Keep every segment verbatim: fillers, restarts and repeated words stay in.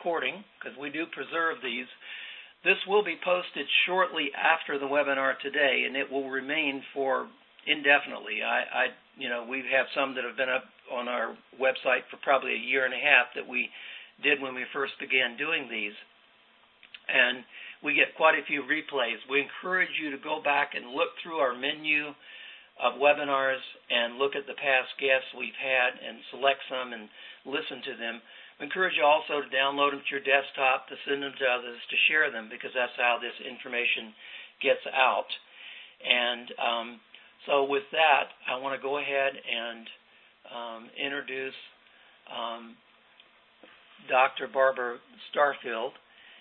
recording, because we do preserve these. This will be posted shortly after the webinar today, and it will remain for indefinitely. I, I, you know, we have some that have been up on our website for probably a year and a half that we did when we first began doing these, and we get quite a few replays. We encourage you to go back and look through our menu of webinars and look at the past guests we've had and select some and listen to them. We encourage you also to download them to your desktop, to send them to others, to share them, because that's how this information gets out. And um, so with that, I want to go ahead and um, introduce um, Doctor Barbara Starfield.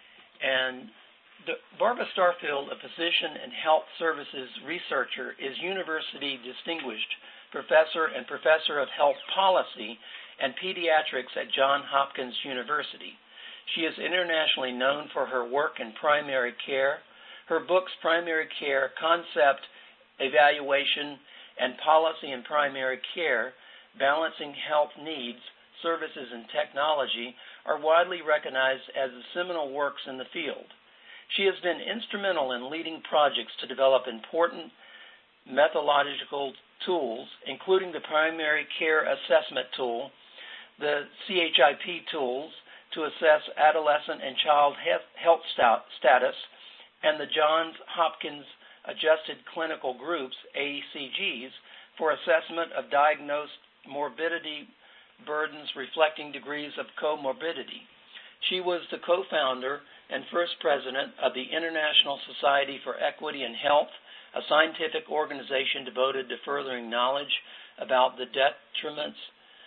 And Barbara Starfield, a physician and health services researcher, is University Distinguished Professor and Professor of Health Policy and Pediatrics at Johns Hopkins University. She is internationally known for her work in primary care. Her books, Primary Care, Concept, Evaluation, and Policy in Primary Care, Balancing Health Needs, Services, and Technology, are widely recognized as the seminal works in the field. She has been instrumental in leading projects to develop important methodological tools, including the Primary Care Assessment Tool, the C H I P tools to assess adolescent and child health status, and the Johns Hopkins Adjusted Clinical Groups, A C Gs, for assessment of diagnosed morbidity burdens reflecting degrees of comorbidity. She was the co-founder and first president of the International Society for Equity in Health, a scientific organization devoted to furthering knowledge about the detriments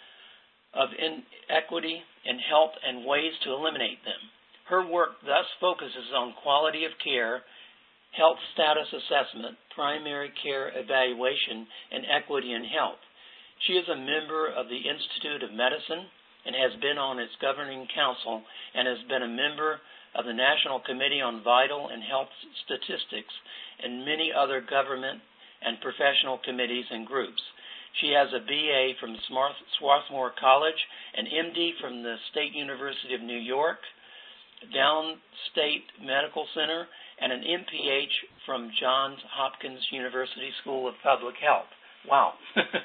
of inequity in health and ways to eliminate them. Her work thus focuses on quality of care, health status assessment, primary care evaluation, and equity in health. She is a member of the Institute of Medicine and has been on its governing council and has been a member of the National Committee on Vital and Health Statistics and many other government and professional committees and groups. She has a B A from Swarthmore College, an M D from the State University of New York, Downstate Medical Center, and an M P H from Johns Hopkins University School of Public Health. Wow.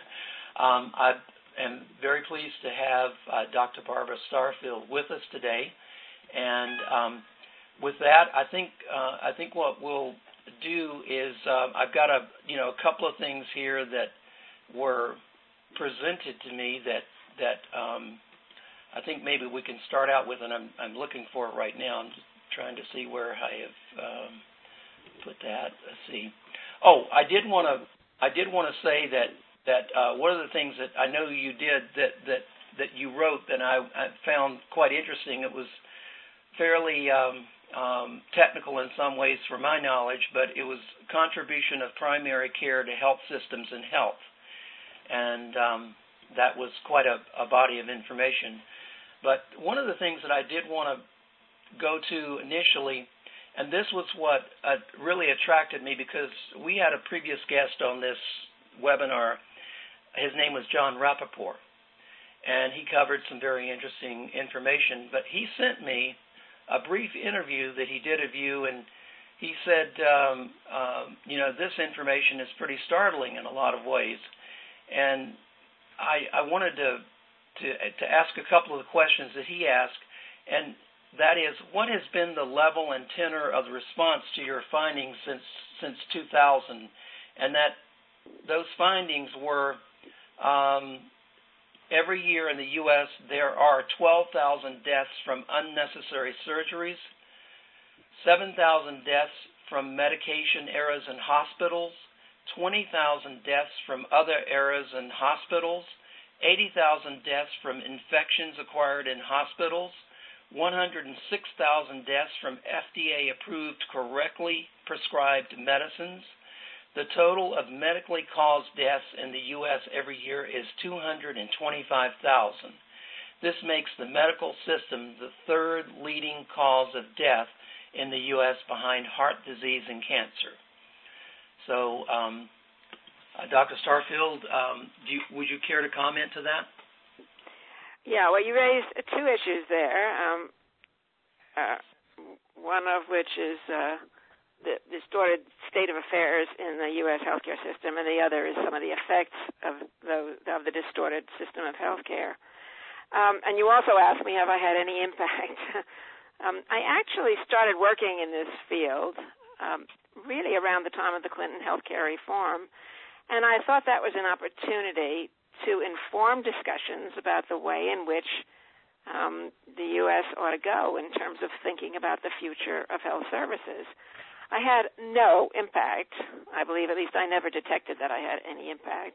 um, I am very pleased to have uh, Doctor Barbara Starfield with us today. And um, with that, I think uh, I think what we'll do is uh, I've got a you know a couple of things here that were presented to me that that um, I think maybe we can start out with, and I'm I'm looking for it right now. I'm just trying to see where I have um, put that. Let's see. Oh, I did want to I did want to say that that uh, one of the things that I know you did that that that you wrote that I, I found quite interesting. It was fairly um, um, technical in some ways for my knowledge, but it was contribution of primary care to health systems and health. And um, that was quite a, a body of information. But one of the things that I did want to go to initially, and this was what uh, really attracted me, because we had a previous guest on this webinar. His name was John Rappaport, and he covered some very interesting information. But he sent me a brief interview that he did of you, and he said, um, uh, you know, this information is pretty startling in a lot of ways. And I, I wanted to, to to ask a couple of the questions that he asked, and that is, what has been the level and tenor of the response to your findings since since two thousand? And that those findings were, um, every year in the U S there are twelve thousand deaths from unnecessary surgeries, seven thousand deaths from medication errors in hospitals, twenty thousand deaths from other errors in hospitals, eighty thousand deaths from infections acquired in hospitals, one hundred six thousand deaths from F D A-approved correctly prescribed medicines. The total of medically caused deaths in the U S every year is two hundred twenty-five thousand. This makes the medical system the third leading cause of death in the U S behind heart disease and cancer. So, um, uh, Doctor Starfield, um, do you, would you care to comment to that? Yeah, well, you raised two issues there. Um, uh, one of which is uh, the distorted state of affairs in the U S healthcare system, and the other is some of the effects of the, of the distorted system of healthcare. Um, and you also asked me, have I had any impact? um, I actually started working in this field um, really around the time of the Clinton healthcare reform, and I thought that was an opportunity to inform discussions about the way in which um, the U S ought to go in terms of thinking about the future of health services. I had no impact. I believe, at least I never detected that I had any impact.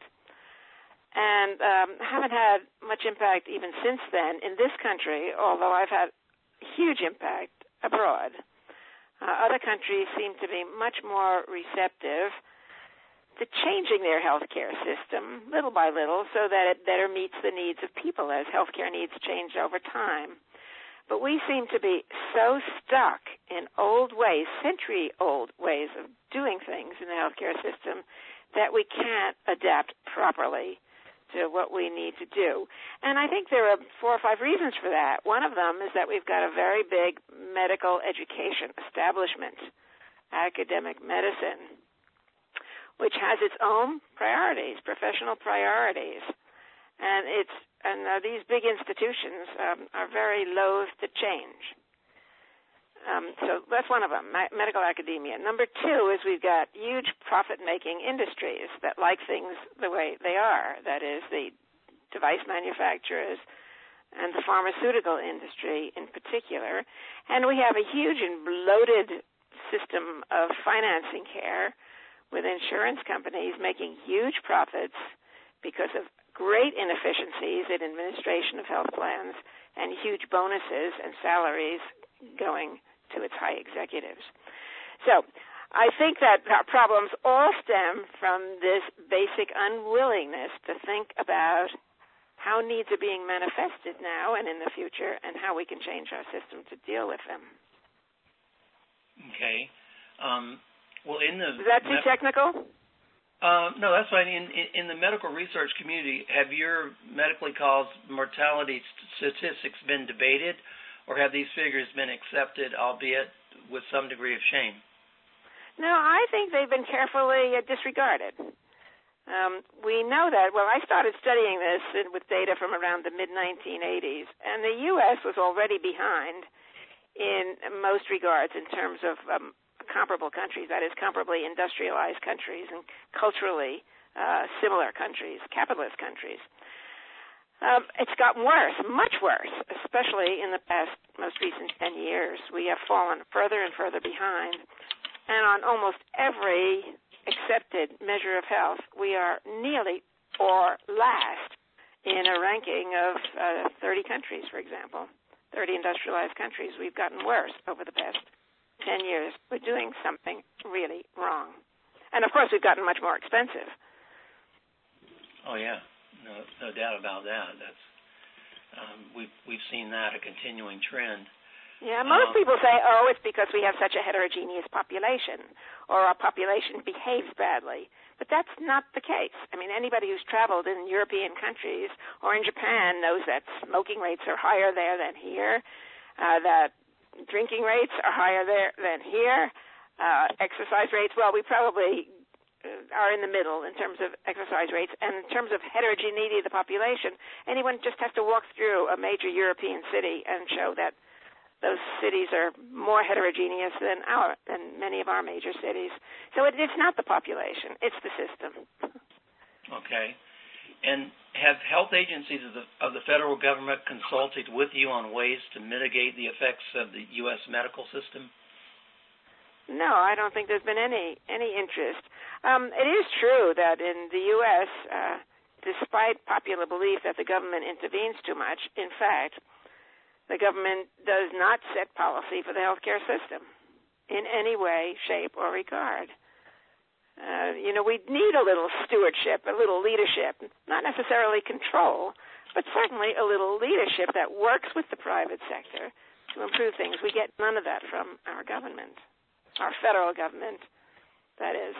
And um, haven't had much impact even since then in this country, although I've had huge impact abroad. Uh, other countries seem to be much more receptive to changing their healthcare system little by little so that it better meets the needs of people as healthcare needs change over time. But we seem to be so stuck in old ways, century-old ways of doing things in the healthcare system that we can't adapt properly to what we need to do. And I think there are four or five reasons for that. One of them is that we've got a very big medical education establishment, academic medicine, which has its own priorities, professional priorities. And it's and uh, these big institutions um, are very loath to change. Um, so that's one of them, ma- medical academia. Number two is we've got huge profit-making industries that like things the way they are. That is, the device manufacturers and the pharmaceutical industry in particular. And we have a huge and bloated system of financing care with insurance companies making huge profits because of great inefficiencies in administration of health plans and huge bonuses and salaries going to its high executives. So I think that our problems all stem from this basic unwillingness to think about how needs are being manifested now and in the future and how we can change our system to deal with them. Okay. Um, well, in the Is that too me- technical? Uh, no, that's fine. In, in, in the medical research community, have your medically caused mortality statistics been debated, or have these figures been accepted, albeit with some degree of shame? No, I think they've been carefully uh, disregarded. Um, we know that. Well, I started studying this with data from around the mid nineteen eighties, and the U S was already behind in most regards in terms of um, comparable countries, that is, comparably industrialized countries and culturally uh, similar countries, capitalist countries. Um, it's gotten worse, much worse, especially in the past, most recent ten years. We have fallen further and further behind. And on almost every accepted measure of health, we are nearly or last in a ranking of uh, thirty countries, for example, thirty industrialized countries. We've gotten worse over the past ten years. We're doing something really wrong. And, of course, we've gotten much more expensive. Oh, yeah. No, no doubt about that. That's um, we've we've seen that, a continuing trend. Yeah, most um, people say, oh, it's because we have such a heterogeneous population, or our population behaves badly. But that's not the case. I mean, anybody who's traveled in European countries or in Japan knows that smoking rates are higher there than here, uh, that drinking rates are higher there than here. Uh, exercise rates, well, we probably are in the middle in terms of exercise rates. And in terms of heterogeneity of the population, anyone just has to walk through a major European city and show that those cities are more heterogeneous than our than many of our major cities. So it, it's not the population, it's the system. Okay. And have health agencies of the, of the federal government consulted with you on ways to mitigate the effects of the U S medical system? No, I don't think there's been any any interest. Um, it is true that in the U S, uh, despite popular belief that the government intervenes too much, in fact, the government does not set policy for the healthcare system in any way, shape, or regard. Uh, you know, we need a little stewardship, a little leadership, not necessarily control, but certainly a little leadership that works with the private sector to improve things. We get none of that from our government, our federal government, that is.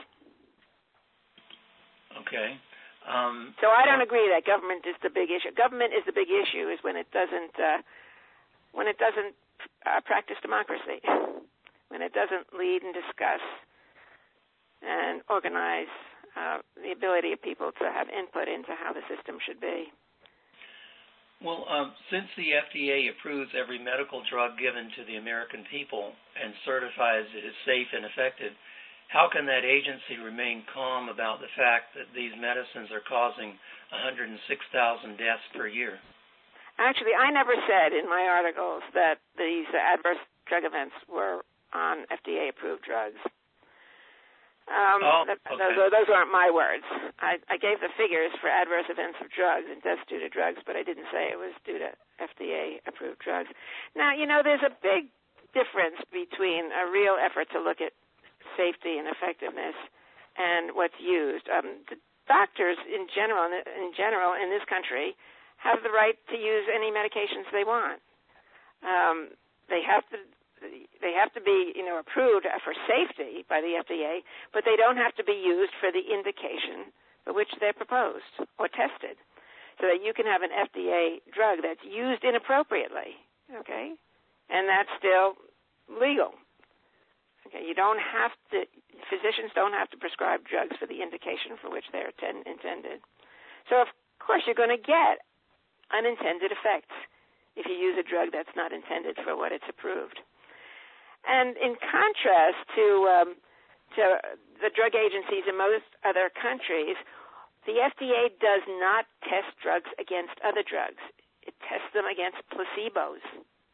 Okay. Um, so I don't agree that government is the big issue. Government is the big issue is when it doesn't uh, when it doesn't uh, practice democracy, when it doesn't lead and discuss and organize uh, the ability of people to have input into how the system should be. Well, um, since the F D A approves every medical drug given to the American people and certifies it as safe and effective, how can that agency remain calm about the fact that these medicines are causing one hundred six thousand deaths per year? Actually, I never said in my articles that these adverse drug events were on F D A-approved drugs. Um, oh, that, okay. those, those aren't my words. I, I gave the figures for adverse events of drugs and deaths due to drugs, but I didn't say it was due to F D A-approved drugs. Now, you know, there's a big difference between a real effort to look at safety and effectiveness and what's used. Um, the doctors, in general, in general, in this country, have the right to use any medications they want. Um, they have to. They have to be, you know, approved for safety by the F D A, but they don't have to be used for the indication for which they're proposed or tested, so that you can have an F D A drug that's used inappropriately, okay, and that's still legal. Okay, you don't have to. Physicians don't have to prescribe drugs for the indication for which they're ten, intended. So, of course, you're going to get unintended effects if you use a drug that's not intended for what it's approved. And in contrast to um, to the drug agencies in most other countries, the F D A does not test drugs against other drugs. It tests them against placebos.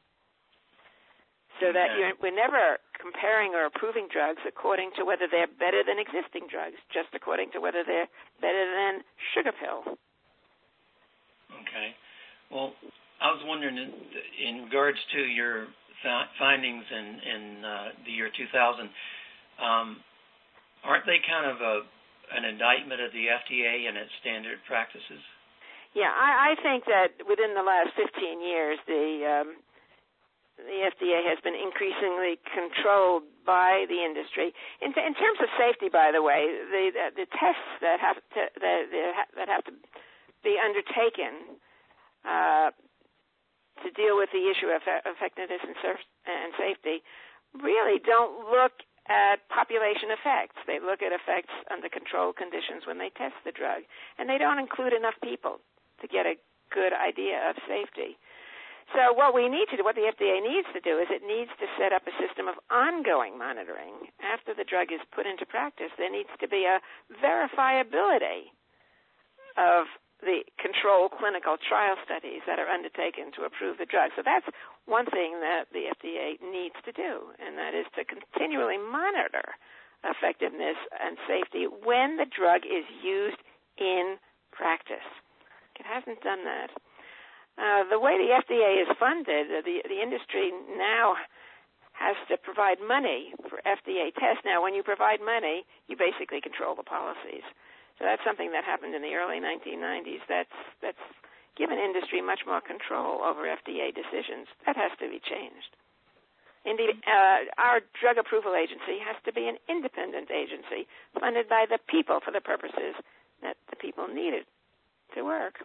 So that you're, we're never comparing or approving drugs according to whether they're better than existing drugs, just according to whether they're better than sugar pill. Okay. Well, I was wondering, in, in regards to your findings in, in uh, the year two thousand, um, aren't they kind of a, an indictment of the F D A and its standard practices? Yeah, I, I think that within the last fifteen years, the um, the F D A has been increasingly controlled by the industry. In, in terms of safety, by the way, the the, the tests that have to that, that have to be undertaken Uh, to deal with the issue of effectiveness and, surf- and safety really don't look at population effects. They look at effects under controlled conditions when they test the drug, and they don't include enough people to get a good idea of safety. So what we need to do, what the F D A needs to do, is it needs to set up a system of ongoing monitoring. After the drug is put into practice, there needs to be a verifiability of the controlled clinical trial studies that are undertaken to approve the drug. So that's one thing that the F D A needs to do, and that is to continually monitor effectiveness and safety when the drug is used in practice. It hasn't done that. Uh, the way the F D A is funded, the, the industry now has to provide money for F D A tests. Now, when you provide money, you basically control the policies. So that's something that happened in the early nineteen nineties. That's that's given industry much more control over F D A decisions. That has to be changed. Indeed, uh, our drug approval agency has to be an independent agency funded by the people for the purposes that the people need it to work.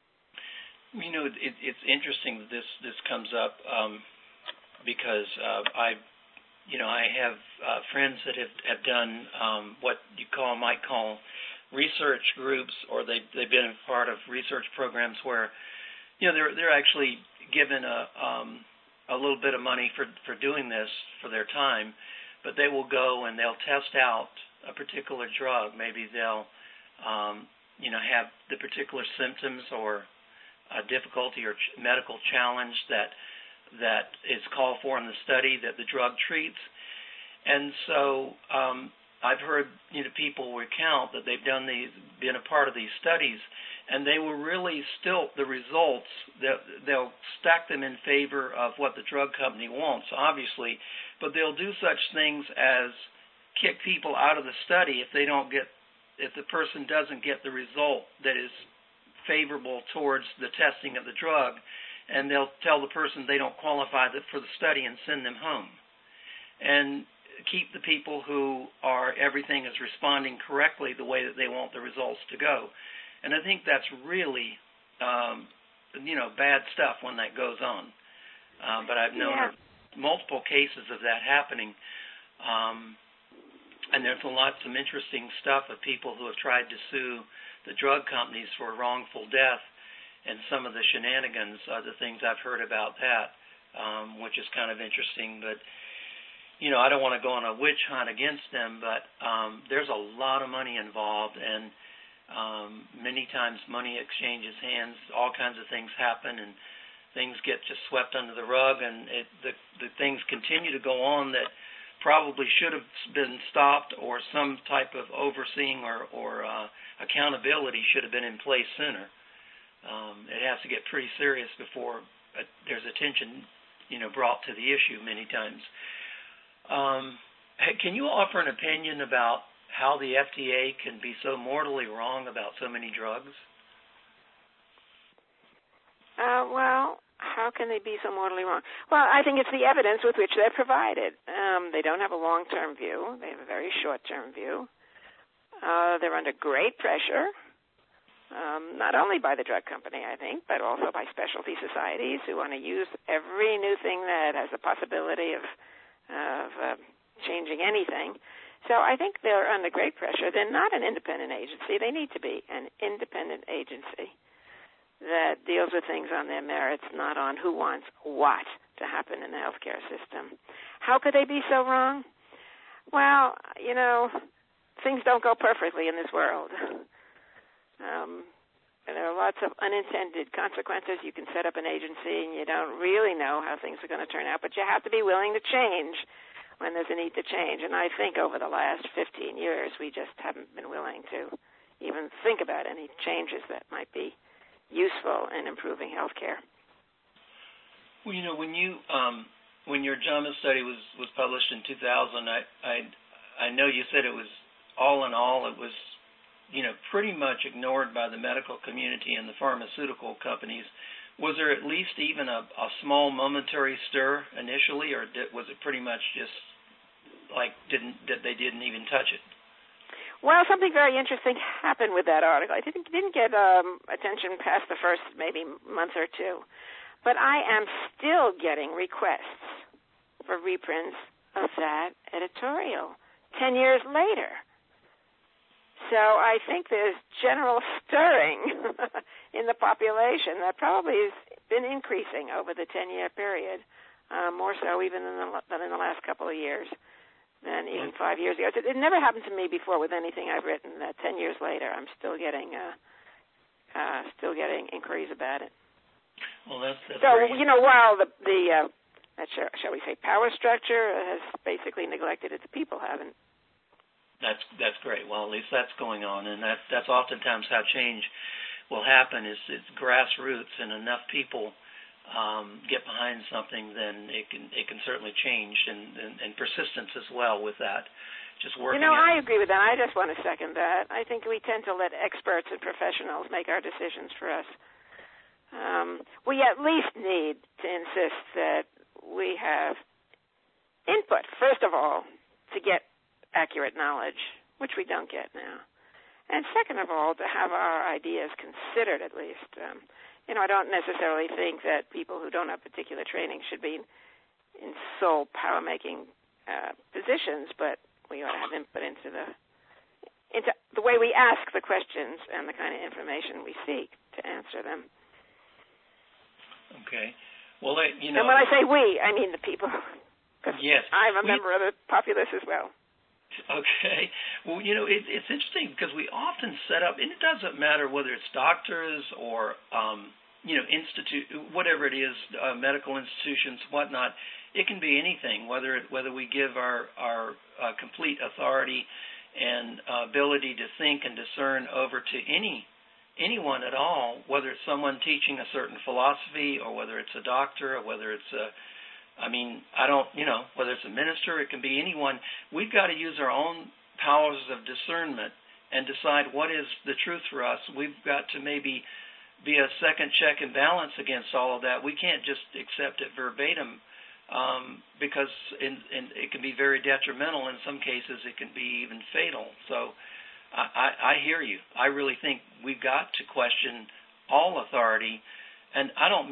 You know, it, it's interesting that this this comes up um, because uh, I, you know, I have uh, friends that have have done um, what you call might call research groups, or they they've been a part of research programs where, you know, they're they're actually given a um, a little bit of money for for doing this for their time, but they will go and they'll test out a particular drug. Maybe they'll um, you know have the particular symptoms or a difficulty or ch- medical challenge that that is called for in the study that the drug treats, and so. Um, I've heard, you know, people recount that they've done these, been a part of these studies, and they were really still the results. They'll stack them in favor of what the drug company wants, obviously, but they'll do such things as kick people out of the study if they don't get, if the person doesn't get the result that is favorable towards the testing of the drug, and they'll tell the person they don't qualify for the study and send them home. And keep the people who are everything is responding correctly the way that they want the results to go. And I think that's really, um, you know, bad stuff when that goes on. Uh, but I've known yeah. of multiple cases of that happening. Um, and there's a lot some interesting stuff of people who have tried to sue the drug companies for wrongful death, and some of the shenanigans are the things I've heard about that, um, which is kind of interesting. But, you know, I don't want to go on a witch hunt against them, but um, there's a lot of money involved, and um, many times money exchanges hands, all kinds of things happen, and things get just swept under the rug, and it, the, the things continue to go on that probably should have been stopped, or some type of overseeing or, or uh, accountability should have been in place sooner. Um, it has to get pretty serious before uh, there's attention, you know, brought to the issue many times. Um, can you offer an opinion about how the F D A can be so mortally wrong about so many drugs? Uh, well, how can they be so mortally wrong? Well, I think it's the evidence with which they're provided. Um, they don't have a long-term view. They have a very short-term view. Uh, they're under great pressure, um, not only by the drug company, I think, but also by specialty societies who want to use every new thing that has the possibility of, of uh, changing anything. So I think they're under great pressure. They're not an independent agency. They need to be an independent agency that deals with things on their merits, not on who wants what to happen in the healthcare system. How could they be so wrong? Well, you know, things don't go perfectly in this world. Um, there are lots of unintended consequences. You can set up an agency and you don't really know how things are going to turn out, but you have to be willing to change when there's a need to change. And I think over the last fifteen years, we just haven't been willing to even think about any changes that might be useful in improving healthcare. Well, you know, when you um, when your JAMA study was, was published in two thousand, I, I I know you said it was all in all it was, you know, pretty much ignored by the medical community and the pharmaceutical companies. Was there at least even a, a small momentary stir initially, or did, was it pretty much just like didn't that they didn't even touch it? Well, something very interesting happened with that article. I didn't didn't get um, attention past the first maybe month or two, but I am still getting requests for reprints of that editorial ten years later. So I think there's general stirring in the population that probably has been increasing over the ten-year period, uh, more so even in the, than in the last couple of years. Than even five years ago. It, it never happened to me before with anything I've written. That ten years later, I'm still getting, uh, uh, still getting inquiries about it. Well, that's, that's so very... you know, while the the uh, that shall, shall we say power structure has basically neglected it, the people haven't. That's that's great. Well, at least that's going on, and that that's oftentimes how change will happen. Is it's grassroots, and enough people Um, get behind something, then it can it can certainly change, and, and, and persistence as well with that. Just working. You know, out. I agree with that. I just want to second that. I think we tend to let experts and professionals make our decisions for us. Um, we at least need to insist that we have input, first of all, to get accurate knowledge, which we don't get now, and second of all, to have our ideas considered at least. Um, You know, I don't necessarily think that people who don't have particular training should be in sole power-making uh, positions, but we ought to have input into the into the way we ask the questions and the kind of information we seek to answer them. Okay. Well, I, you know. And when I say we, I mean the people. Yes. I'm a we, member of the populace as well. Okay. Well, you know, it, it's interesting because we often set up, and it doesn't matter whether it's doctors or, um, you know, institute, whatever it is, uh, medical institutions, whatnot. It can be anything, whether it, whether we give our our uh, complete authority and uh, ability to think and discern over to any anyone at all, whether it's someone teaching a certain philosophy or whether it's a doctor or whether it's a I mean, I don't, you know, whether it's a minister, it can be anyone. We've got to use our own powers of discernment and decide what is the truth for us. We've got to maybe be a second check and balance against all of that. We can't just accept it verbatim um, because in, in, it can be very detrimental. In some cases, it can be even fatal. So I, I, I hear you. I really think we've got to question all authority. And I don't mean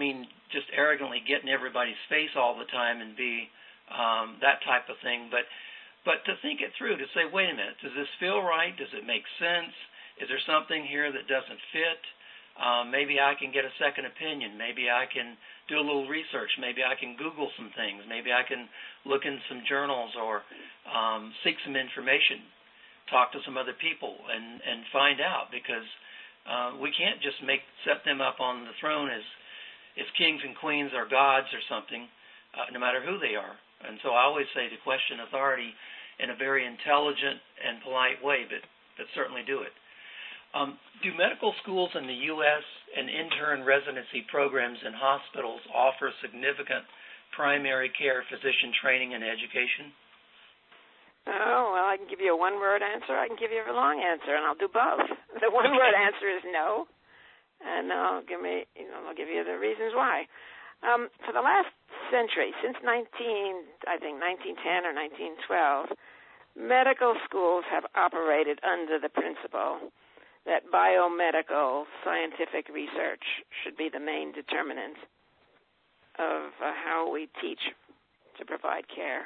just arrogantly get in everybody's face all the time and be um, that type of thing, but but to think it through, to say, wait a minute, does this feel right? Does it make sense? Is there something here that doesn't fit? Um, maybe I can get a second opinion. Maybe I can do a little research. Maybe I can Google some things. Maybe I can look in some journals or um, seek some information, talk to some other people, and, and find out, because uh, we can't just make set them up on the throne as, as kings and queens or gods or something, uh, no matter who they are. And so I always say to question authority in a very intelligent and polite way, but, but certainly do it. Um, do medical schools in the U S and intern residency programs in hospitals offer significant primary care physician training and education? Oh, well, I can give you a one-word answer. I can give you a long answer, and I'll do both. The one-word answer is no, and I'll give me, you know, I'll give you the reasons why. Um, for the last century, since nineteen, I think nineteen ten or nineteen twelve, medical schools have operated under the principle that biomedical scientific research should be the main determinant of uh, how we teach to provide care.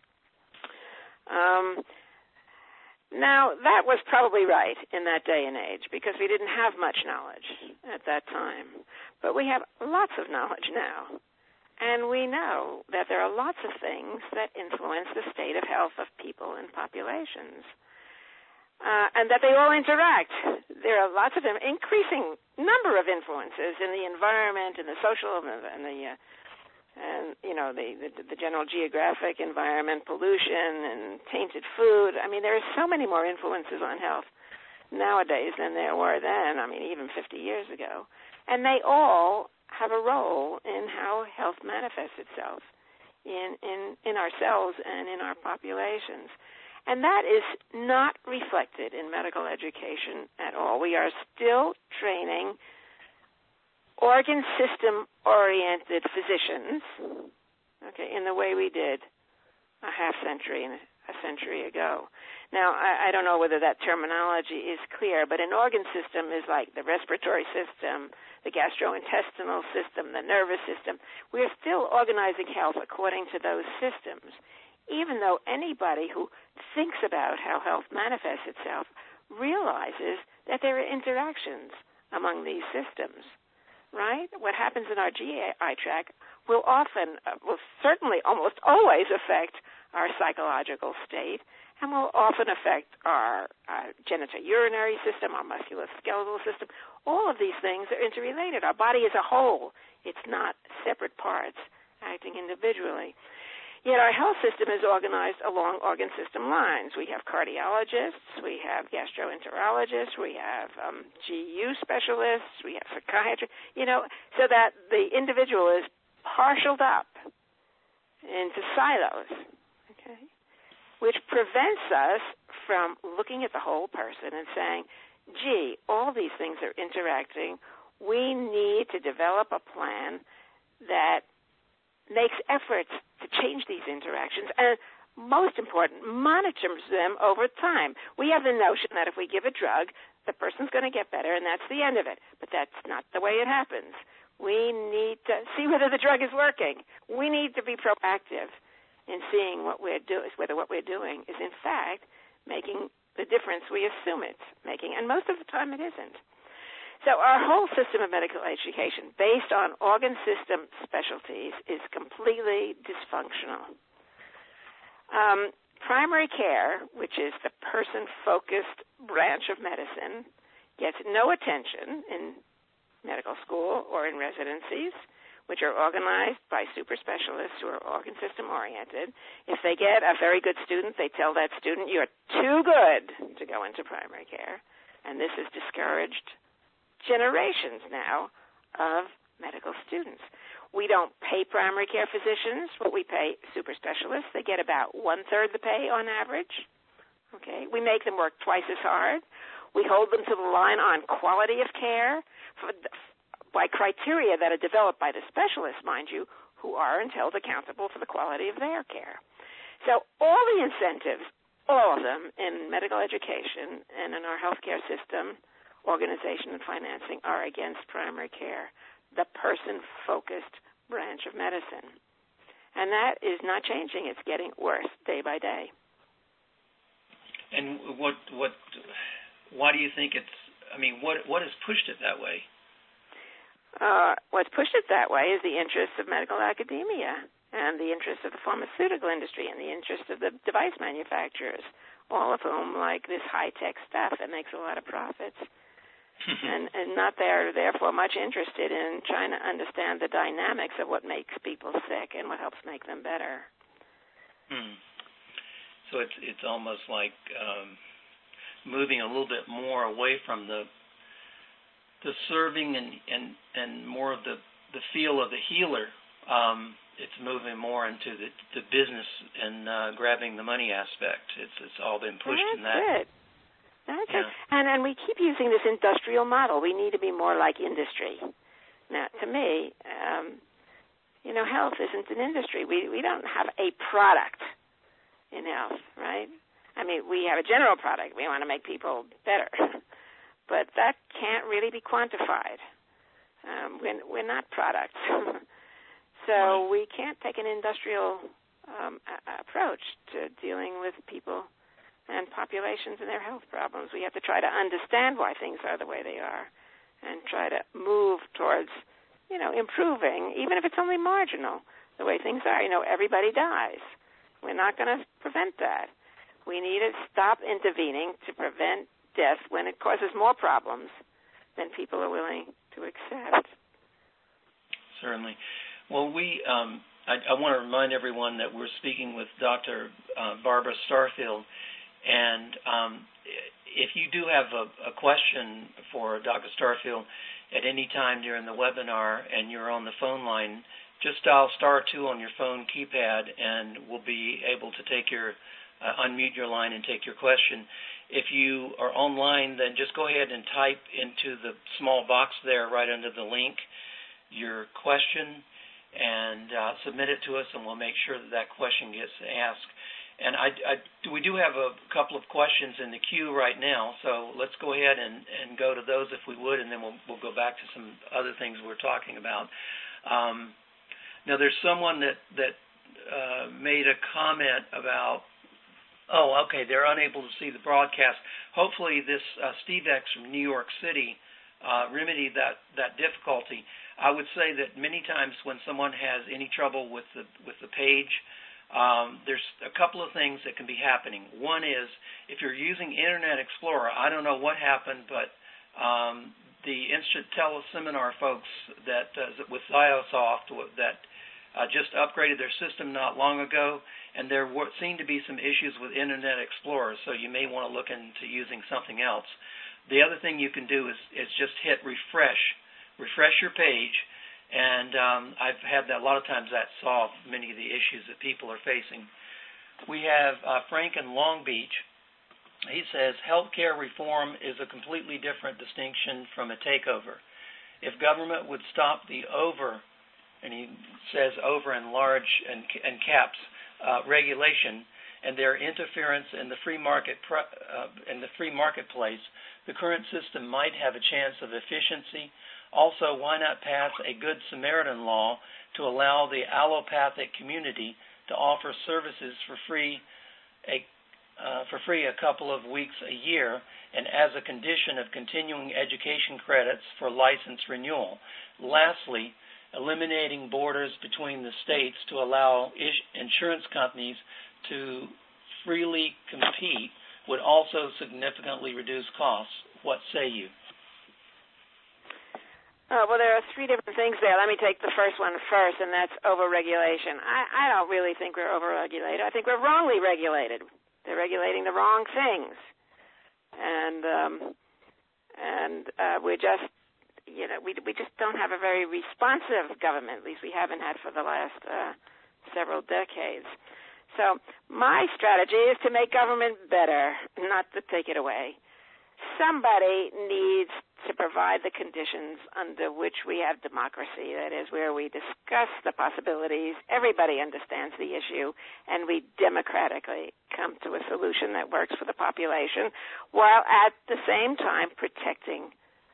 Um, now, that was probably right in that day and age, because we didn't have much knowledge at that time. But we have lots of knowledge now, and we know that there are lots of things that influence the state of health of people and populations, uh, and that they all interact. There are lots of them, increasing number of influences in the environment, in the social, and the, uh, and you know, the, the the general geographic environment, pollution, and tainted food. I mean, there are so many more influences on health nowadays than there were then. I mean, even fifty years ago. And they all have a role in how health manifests itself in, in, in ourselves and in our populations. And that is not reflected in medical education at all. We are still training organ system-oriented physicians, okay, in the way we did a half century and a century ago. Now, I, I don't know whether that terminology is clear, but an organ system is like the respiratory system, the gastrointestinal system, the nervous system. We are still organizing health according to those systems, even though anybody who thinks about how health manifests itself realizes that there are interactions among these systems, right? What happens in our G I tract will often, uh, will certainly almost always affect our psychological state, and will often affect our uh, genitourinary system, our musculoskeletal system. All of these things are interrelated. Our body is a whole. It's not separate parts acting individually. Yet our health system is organized along organ system lines. We have cardiologists, we have gastroenterologists, we have um, G U specialists, we have psychiatry, you know, so that the individual is partialed up into silos, okay, which prevents us from looking at the whole person and saying, gee, all these things are interacting. We need to develop a plan that makes efforts to change these interactions, and most important, monitors them over time. We have the notion that if we give a drug, the person's going to get better, and that's the end of it. But that's not the way it happens. We need to see whether the drug is working. We need to be proactive in seeing what we're doing, whether what we're doing is in fact making the difference we assume it's making, and most of the time it isn't. So our whole system of medical education, based on organ system specialties, is completely dysfunctional. Um, primary care, which is the person-focused branch of medicine, gets no attention in medical school or in residencies, which are organized by super specialists who are organ system oriented. If they get a very good student, they tell that student, you're too good to go into primary care. And this has discouraged generations now of medical students. We don't pay primary care physicians what we pay super specialists. They get about one-third the pay on average. Okay, we make them work twice as hard. We hold them to the line on quality of care for, by criteria that are developed by the specialists, mind you, who are and held accountable for the quality of their care. So all the incentives, all of them in medical education and in our healthcare system, organization and financing, are against primary care, the person-focused branch of medicine. And that is not changing. It's getting worse day by day. And what, what, why do you think it's, I mean, what, what has pushed it that way? Uh, what's pushed it that way is the interests of medical academia and the interests of the pharmaceutical industry and the interests of the device manufacturers, all of whom like this high-tech stuff that makes a lot of profits. and, and not there, therefore, much interested in trying to understand the dynamics of what makes people sick and what helps make them better. Hmm. So it's it's almost like um, moving a little bit more away from the the serving and, and, and more of the, the feel of the healer. Um, it's moving more into the, the business and uh, grabbing the money aspect. It's it's all been pushed That's in that. It. That's yeah. it. And and we keep using this industrial model. We need to be more like industry. Now, to me, um, you know, health isn't an industry. We we don't have a product in health, right? I mean, we have a general product. We want to make people better. But that can't really be quantified. Um, we're, we're not products. So we can't take an industrial um, a- approach to dealing with people and populations and their health problems. We have to try to understand why things are the way they are and try to move towards, you know, improving, even if it's only marginal, the way things are. You know, everybody dies. We're not going to prevent that. We need to stop intervening to prevent death when it causes more problems than people are willing to accept. Certainly. Well, we, um, I, I want to remind everyone that we're speaking with Doctor Uh, Barbara Starfield, and um, if you do have a, a question for Doctor Starfield at any time during the webinar and you're on the phone line, just dial star two on your phone keypad and we'll be able to take your, uh, unmute your line and take your question. If you are online, then just go ahead and type into the small box there right under the link your question and uh, submit it to us, and we'll make sure that that question gets asked. And I, I, we do have a couple of questions in the queue right now, so let's go ahead and, and go to those if we would, and then we'll, we'll go back to some other things we're talking about. Um, now, there's someone that, that uh, made a comment about, oh, okay, they're unable to see the broadcast. Hopefully this uh, Steve X from New York City uh, remedied that, that difficulty. I would say that many times when someone has any trouble with the with the page, um, there's a couple of things that can be happening. One is if you're using Internet Explorer, I don't know what happened, but um, the Instant Teleseminar folks that uh, with Ziosoft that uh, just upgraded their system not long ago, and there were, seemed to be some issues with Internet Explorer, so you may want to look into using something else. The other thing you can do is, is just hit refresh. Refresh your page, and um, I've had that a lot of times that solved many of the issues that people are facing. We have uh, Frank in Long Beach. He says, healthcare reform is a completely different distinction from a takeover. If government would stop the over, and he says over and large and, and caps uh, regulation, and their interference in the free market pr- uh, in the free marketplace, the current system might have a chance of efficiency. Also, why not pass a Good Samaritan law to allow the allopathic community to offer services for free, a, uh, for free a couple of weeks a year, and as a condition of continuing education credits for license renewal? Lastly, eliminating borders between the states to allow ish- insurance companies to freely compete would also significantly reduce costs. What say you? Uh, well, there are three different things there. Let me take the first one first, and that's overregulation. I, I don't really think we're overregulated. I think we're wrongly regulated. They're regulating the wrong things, and um, and uh, we're just, you know, we we just don't have a very responsive government. At least we haven't had for the last uh, several decades. So my strategy is to make government better, not to take it away. Somebody needs to provide the conditions under which we have democracy, that is, where we discuss the possibilities, everybody understands the issue, and we democratically come to a solution that works for the population, while at the same time protecting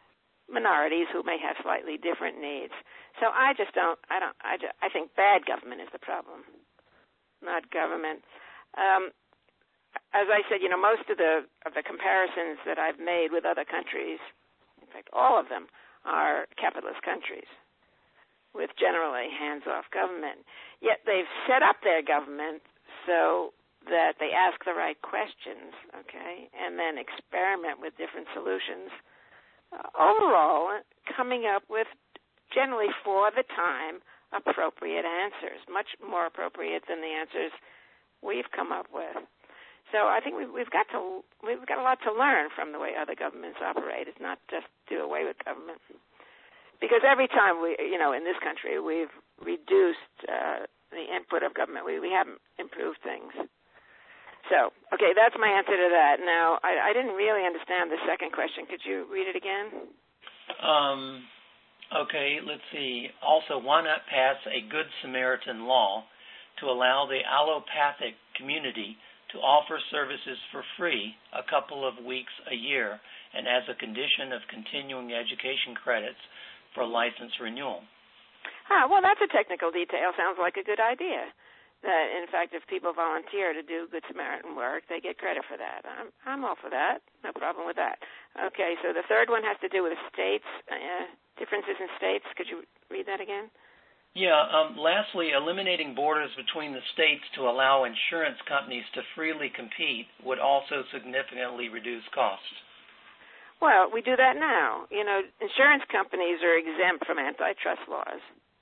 minorities who may have slightly different needs. So I just don't, I don't, I, just, I think bad government is the problem, not government. Um, as I said, you know, most of the of the comparisons that I've made with other countries, in fact, all of them, are capitalist countries with generally hands-off government. Yet they've set up their government so that they ask the right questions, okay, and then experiment with different solutions. Uh, overall, coming up with generally for the time appropriate answers, much more appropriate than the answers we've come up with. So I think we've, we've got to we've got a lot to learn from the way other governments operate. It's not just do away with government, because every time we, you know, in this country we've reduced uh, the input of government, we we haven't improved things. So okay, that's my answer to that. Now I, I didn't really understand the second question. Could you read it again? Um. Okay, let's see. Also, why not pass a Good Samaritan law to allow the allopathic community to offer services for free a couple of weeks a year and as a condition of continuing education credits for license renewal? Ah, well, that's a technical detail. Sounds like a good idea. That, in fact, if people volunteer to do Good Samaritan work, they get credit for that. I'm, I'm all for that. No problem with that. Okay, so the third one has to do with states, uh, differences in states. Could you read that again? Yeah. Um, lastly, eliminating borders between the states to allow insurance companies to freely compete would also significantly reduce costs. Well, we do that now. You know, insurance companies are exempt from antitrust laws,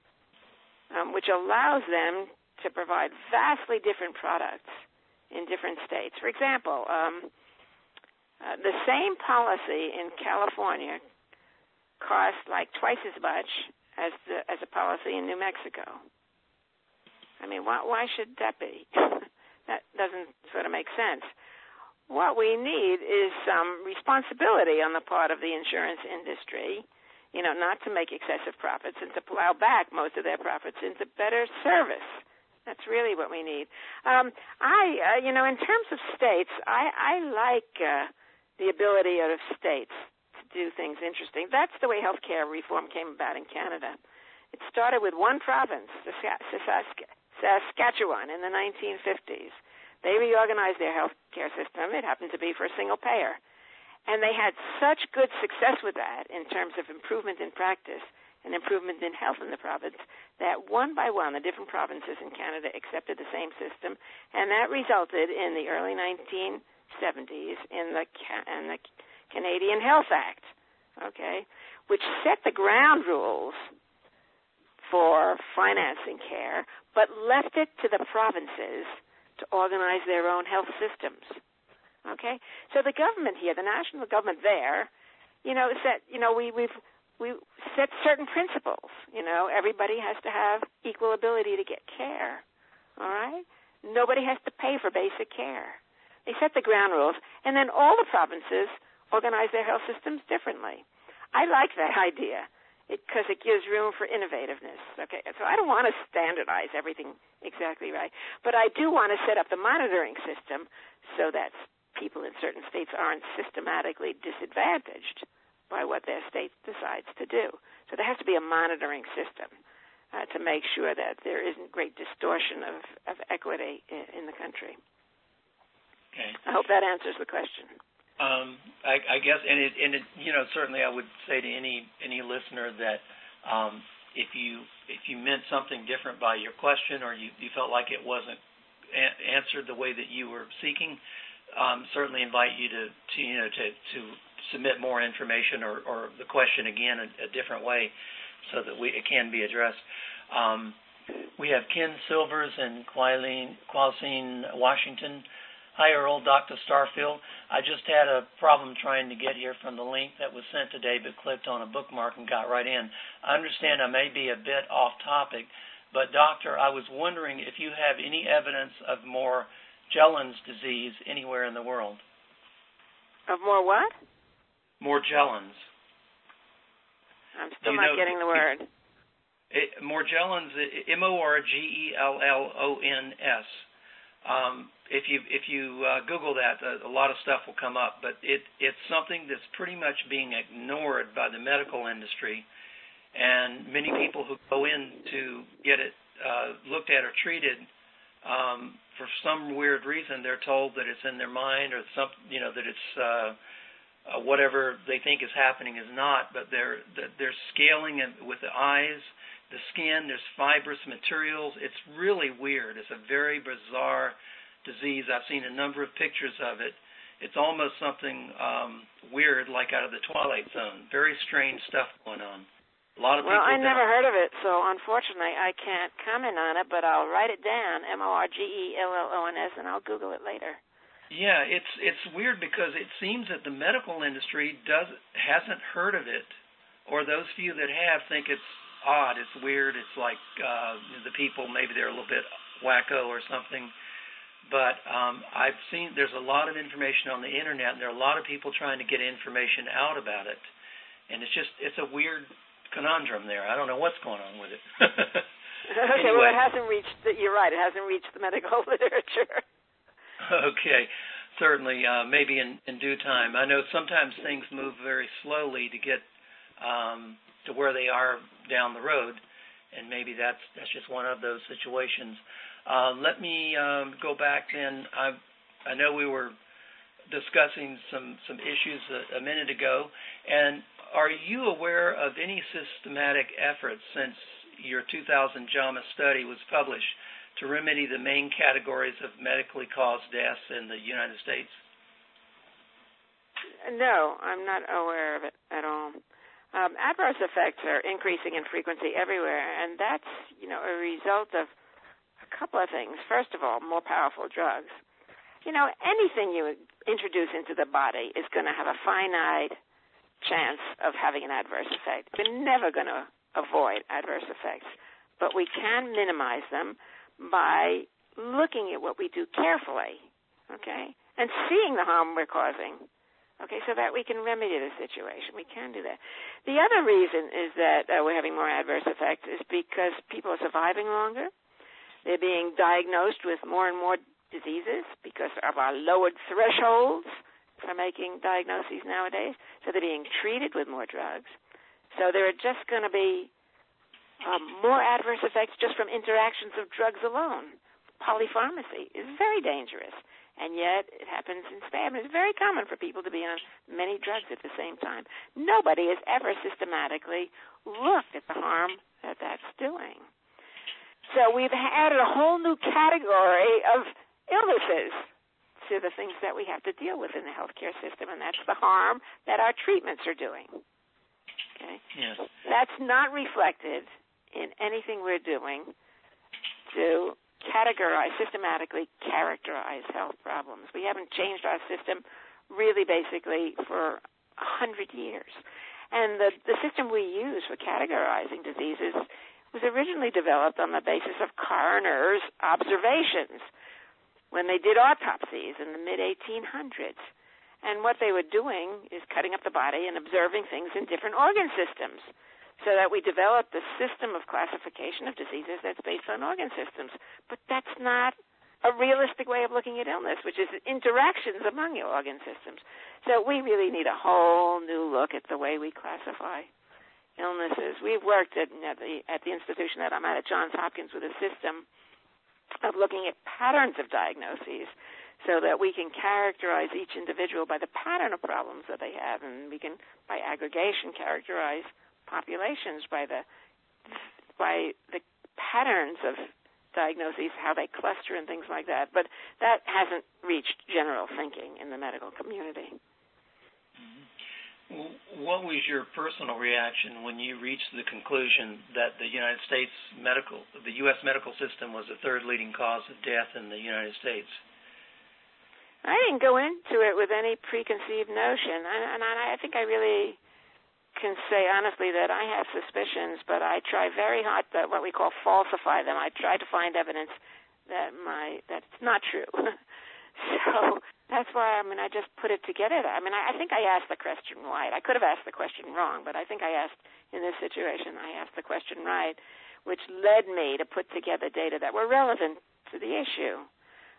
um, which allows them to provide vastly different products in different states. For example, um, uh, the same policy in California costs like twice as much as the, as a policy in New Mexico. I mean, why, why should that be? That doesn't sort of make sense. What we need is some responsibility on the part of the insurance industry, you know, not to make excessive profits and to plow back most of their profits into better service. That's really what we need. Um, I, uh, you know, in terms of states, I, I like uh, the ability of states do things interesting. That's the way healthcare reform came about in Canada. It started with one province, Saskatchewan, in the nineteen fifties. They reorganized their healthcare system. It happened to be for a single payer. And they had such good success with that in terms of improvement in practice and improvement in health in the province that one by one the different provinces in Canada accepted the same system, and that resulted in the early nineteen seventies in the, in the Canadian Health Act, okay, which set the ground rules for financing care, but left it to the provinces to organize their own health systems, okay? So the government here, the national government there, you know, set, you know, we, we've, we set certain principles, you know, everybody has to have equal ability to get care, all right? Nobody has to pay for basic care. They set the ground rules, and then all the provinces organize their health systems differently. I like that idea because it, it gives room for innovativeness. Okay, so I don't want to standardize everything exactly right, but I do want to set up the monitoring system so that people in certain states aren't systematically disadvantaged by what their state decides to do. So there has to be a monitoring system uh, to make sure that there isn't great distortion of, of equity in, in the country. Okay. I hope that answers the question. Um, I, I guess, and it, and it, you know, certainly I would say to any any listener that um, if you if you meant something different by your question, or you, you felt like it wasn't a- answered the way that you were seeking, um, certainly invite you to, to you know to, to submit more information or, or the question again a, a different way, so that we it can be addressed. Um, we have Ken Silvers in Quailene, Washington. Hi, Earl, Doctor Starfield. I just had a problem trying to get here from the link that was sent today, but clicked on a bookmark and got right in. I understand I may be a bit off topic, but Doctor, I was wondering if you have any evidence of Morgellons disease anywhere in the world. Of more what? Morgellons. I'm still not know, getting the word. It, Morgellons, M O R G E L L O N S. Um, if you if you uh, Google that, a, a lot of stuff will come up. But it it's something that's pretty much being ignored by the medical industry, and many people who go in to get it uh, looked at or treated, um, for some weird reason, they're told that it's in their mind or some, you know, that it's uh, uh, whatever they think is happening is not. But they're they're scaling it with the eyes, the skin. There's fibrous materials. It's really weird. It's a very bizarre disease. I've seen a number of pictures of it. It's almost something um, weird, like out of the Twilight Zone. Very strange stuff going on. A lot of well, people. I never heard of it, so unfortunately I can't comment on it. But I'll write it down: M O R G E L L O N S, and I'll Google it later. Yeah, it's it's weird because it seems that the medical industry does hasn't heard of it, or those few that have think it's odd, it's weird, it's like uh, the people, maybe they're a little bit wacko or something. But um, I've seen there's a lot of information on the internet, and there are a lot of people trying to get information out about it. And it's just, it's a weird conundrum there. I don't know what's going on with it. Okay, anyway. well, it hasn't reached, the, you're right, it hasn't reached the medical literature. Okay, certainly, uh, maybe in, in due time. I know sometimes things move very slowly to get um, to where they are down the road, and maybe that's that's just one of those situations. Uh, let me um, go back then. I I know we were discussing some, some issues a, a minute ago, and are you aware of any systematic efforts since your two thousand JAMA study was published to remedy the main categories of medically caused deaths in the United States? No, I'm not aware of it at all. Um, adverse effects are increasing in frequency everywhere, and that's, you know, a result of a couple of things. First of all, more powerful drugs. You know, anything you introduce into the body is going to have a finite chance of having an adverse effect. We're never going to avoid adverse effects, but we can minimize them by looking at what we do carefully, okay, and seeing the harm we're causing, okay, so that we can remedy the situation. We can do that. The other reason is that uh, we're having more adverse effects is because people are surviving longer. They're being diagnosed with more and more diseases because of our lowered thresholds for making diagnoses nowadays. So they're being treated with more drugs. So there are just going to be um, more adverse effects just from interactions of drugs alone. Polypharmacy is very dangerous, and yet it happens in spam. It's very common for people to be on many drugs at the same time. Nobody has ever systematically looked at the harm that that's doing. So we've added a whole new category of illnesses to the things that we have to deal with in the healthcare system, and that's the harm that our treatments are doing. Okay? Yes. That's not reflected in anything we're doing to categorize, systematically characterize health problems. We haven't changed our system really basically for a hundred years. And the, the system we use for categorizing diseases was originally developed on the basis of coroners' observations when they did autopsies in the mid eighteen hundreds. And what they were doing is cutting up the body and observing things in different organ systems so that we developed a system of classification of diseases that's based on organ systems. But that's not a realistic way of looking at illness, which is interactions among your organ systems. So we really need a whole new look at the way we classify illnesses. We've worked at, at, the, at the institution that I'm at at Johns Hopkins with a system of looking at patterns of diagnoses so that we can characterize each individual by the pattern of problems that they have, and we can, by aggregation, characterize populations by the by the patterns of diagnoses, how they cluster and things like that. But that hasn't reached general thinking in the medical community. What was your personal reaction when you reached the conclusion that the United States medical, the U S medical system was the third leading cause of death in the United States? I didn't go into it with any preconceived notion, and I think I really can say honestly that I have suspicions, but I try very hard to what we call falsify them. I try to find evidence that my that's not true. So that's why, I mean, I just put it together. I mean, I, I think I asked the question right. I could have asked the question wrong, but I think I asked, in this situation, I asked the question right, which led me to put together data that were relevant to the issue.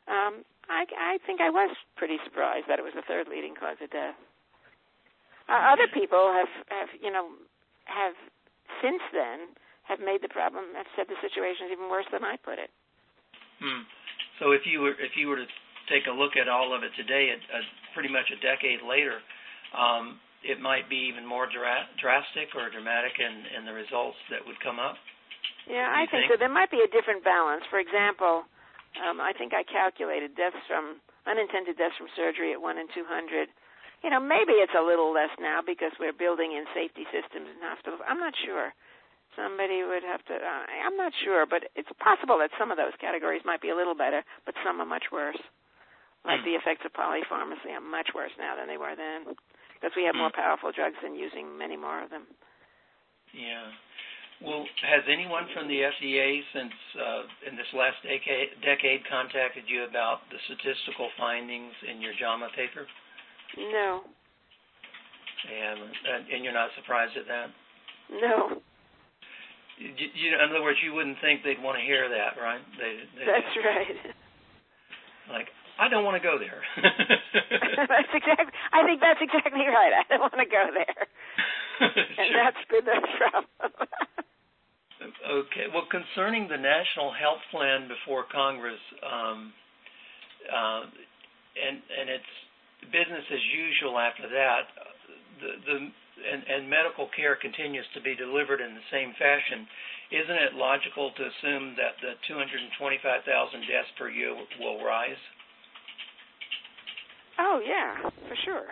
Um, I, I think I was pretty surprised that it was the third leading cause of death. Uh, other people have, have, you know, have since then have made the problem, have said the situation is even worse than I put it. Hmm. So if you were if you were to take a look at all of it today, at, at pretty much a decade later, um, it might be even more dra- drastic or dramatic in, in the results that would come up. Yeah, I think, think so. There might be a different balance. For example, um, I think I calculated deaths from unintended deaths from surgery at one in two hundred. You know, maybe it's a little less now because we're building in safety systems in hospitals. I'm not sure. Somebody would have to, uh, I'm not sure, but it's possible that some of those categories might be a little better, but some are much worse. Like mm. the effects of polypharmacy are much worse now than they were then because we have mm. more powerful drugs and using many more of them. Yeah. Well, has anyone from the F D A since uh, in this last decade, decade contacted you about the statistical findings in your JAMA paper? No. And, and you're not surprised at that? No. You, you, in other words, you wouldn't think they'd want to hear that, right? They, they, that's right. Like, I don't want to go there. That's exactly. I think that's exactly right. I don't want to go there. And sure. That's been the problem. Okay. Well, concerning the National Health Plan before Congress, um, uh, and and it's business as usual after that, the, the and, and medical care continues to be delivered in the same fashion, isn't it logical to assume that the two hundred twenty-five thousand deaths per year will rise? Oh, yeah, for sure.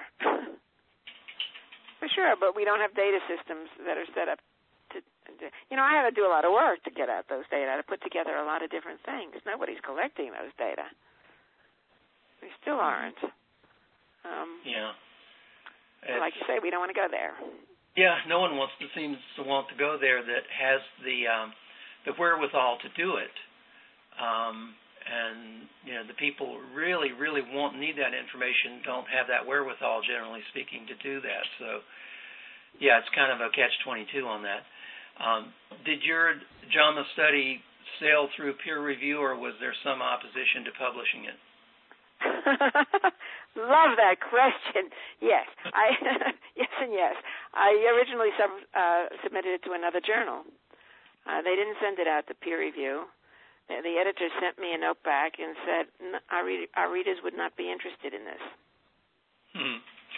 For sure, but we don't have data systems that are set up to, to, you know, I had to do a lot of work to get at those data, to put together a lot of different things. Nobody's collecting those data. We still aren't. Um, yeah. Like you say, we don't want to go there. Yeah, no one wants to seems to want to go there that has the um, the wherewithal to do it. Um, and you know, the people who really, really won't need that information don't have that wherewithal, generally speaking, to do that. So, yeah, it's kind of a catch twenty-two on that. Um, did your JAMA study sail through peer review, or was there some opposition to publishing it? Love that question. Yes, I yes and yes. I originally sub, uh, submitted it to another journal. Uh, they didn't send it out to peer review. The, the editor sent me a note back and said, our, read, our readers would not be interested in this. Hmm.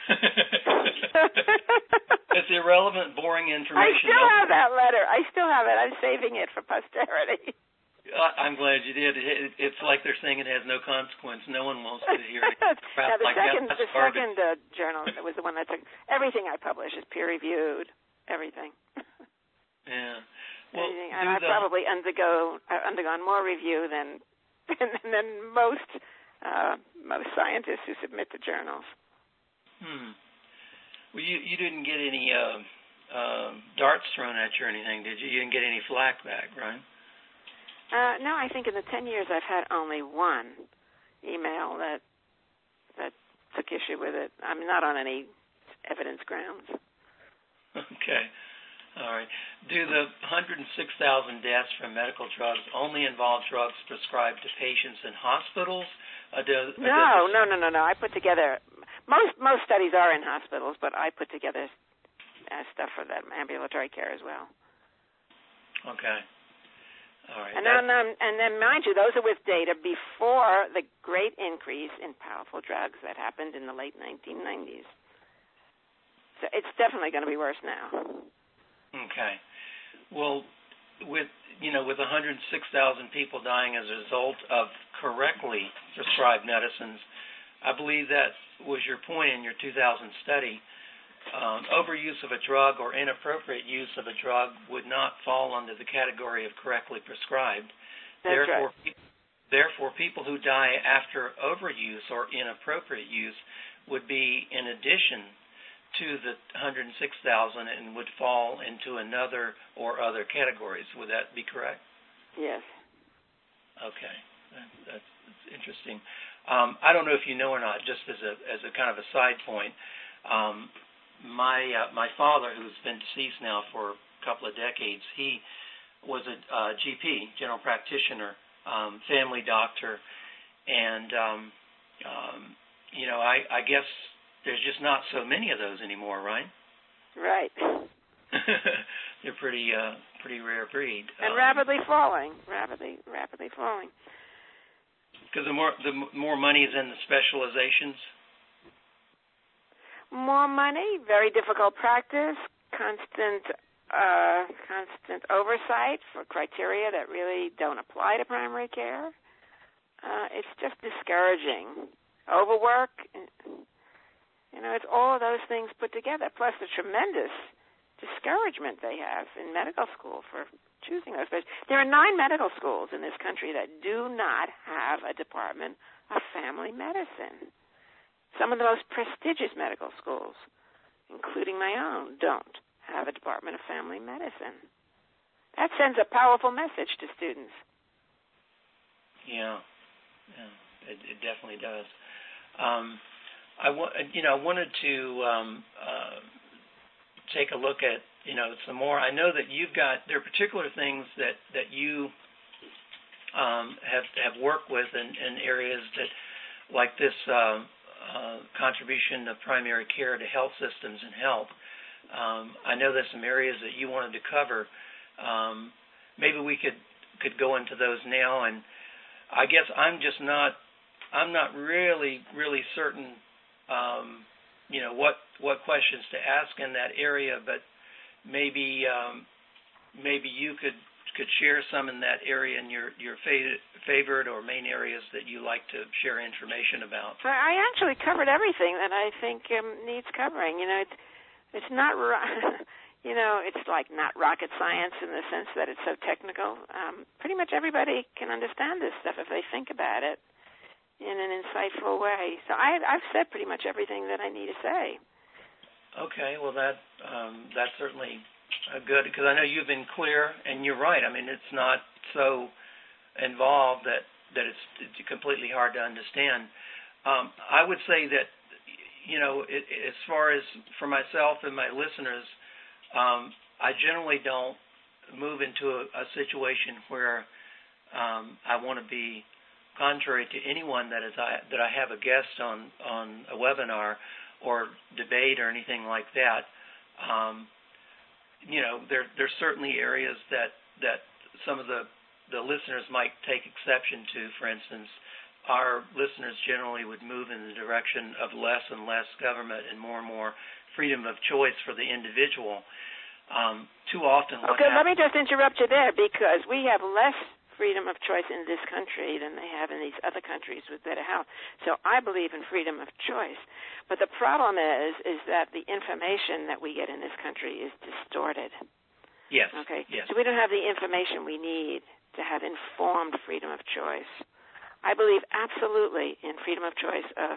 It's irrelevant, boring information. I still have that letter. I still have it. I'm saving it for posterity. I'm glad you did. It, it's like they're saying it has no consequence. No one wants to hear it. Now, the like second, that. the second uh, journal was the one that took everything I publish is peer reviewed. Everything. Yeah. Well, everything. And I probably undergo uh, undergone more review than than most uh, most scientists who submit to journals. Hmm. Well, you you didn't get any uh, uh, darts thrown at you or anything, did you? You didn't get any flack back, right? Uh, no, I think in the ten years I've had only one email that that took issue with it. I'm not on any evidence grounds. Okay. All right. Do the one hundred six thousand deaths from medical drugs only involve drugs prescribed to patients in hospitals? Uh, do, no, uh, no, no, no, no. I put together, most most studies are in hospitals, but I put together uh, stuff for that ambulatory care as well. Okay. All right. And then, um, and then, mind you, those are with data before the great increase in powerful drugs that happened in the late nineteen nineties. So it's definitely going to be worse now. Okay. Well, with you know, with one hundred six thousand people dying as a result of correctly prescribed medicines, I believe that was your point in your two thousand study. Um, overuse of a drug or inappropriate use of a drug would not fall under the category of correctly prescribed. That's therefore, right. pe- therefore, people who die after overuse or inappropriate use would be in addition to the one hundred six thousand and would fall into another or other categories. Would that be correct? Yes. Okay. That, that's, that's interesting. Um, I don't know if you know or not, just as a as a kind of a side point, um, My uh, my father, who's been deceased now for a couple of decades, he was a uh, G P, general practitioner, um, family doctor, and um, um, you know, I, I guess there's just not so many of those anymore, right? Right. They're pretty uh, pretty rare breed, and um, rapidly falling, rapidly rapidly falling. Because the more the more money is in the specializations. More money, very difficult practice, constant uh, constant oversight for criteria that really don't apply to primary care. Uh, it's just discouraging. Overwork, you know, it's all of those things put together, plus the tremendous discouragement they have in medical school for choosing those. There are nine medical schools in this country that do not have a department of family medicine. Some of the most prestigious medical schools, including my own, don't have a department of family medicine. That sends a powerful message to students. Yeah, yeah, it, it definitely does. Um, I wa- you know, I wanted to um, uh, take a look at, you know, some more. I know that you've got, there are particular things that, that you um, have have worked with in, in areas that, like this uh, uh, contribution of primary care to health systems and health. Um, I know there's some areas that you wanted to cover. Um, maybe we could, could go into those now, and I guess I'm just not, I'm not really, really certain, um, you know, what, what questions to ask in that area, but maybe um, maybe you could, could share some in that area in your, your fa- favorite or main areas that you like to share information about. I actually covered everything that I think um, needs covering. You know, it's, it's not, ro- you know, it's like not rocket science in the sense that it's so technical. Um, pretty much everybody can understand this stuff if they think about it in an insightful way. So I, I've said pretty much everything that I need to say. Okay, well that um, that's certainly uh, good, because I know you've been clear, and you're right. I mean, it's not so involved that, that it's, it's completely hard to understand. Um, I would say that, you know, it, as far as for myself and my listeners, um, I generally don't move into a, a situation where um, I want to be contrary to anyone that is I, that I have a guest on, on a webinar or debate or anything like that. Um, you know, there there's certainly areas that, that some of the, the listeners might take exception to. For instance, our listeners generally would move in the direction of less and less government and more and more freedom of choice for the individual. Um, too often what Okay, happens, let me just interrupt you there, because we have less freedom of choice in this country than they have in these other countries with better health. So I believe in freedom of choice. But the problem is is that the information that we get in this country is distorted. Yes. Okay? Yes. So we don't have the information we need to have informed freedom of choice. I believe absolutely in freedom of choice of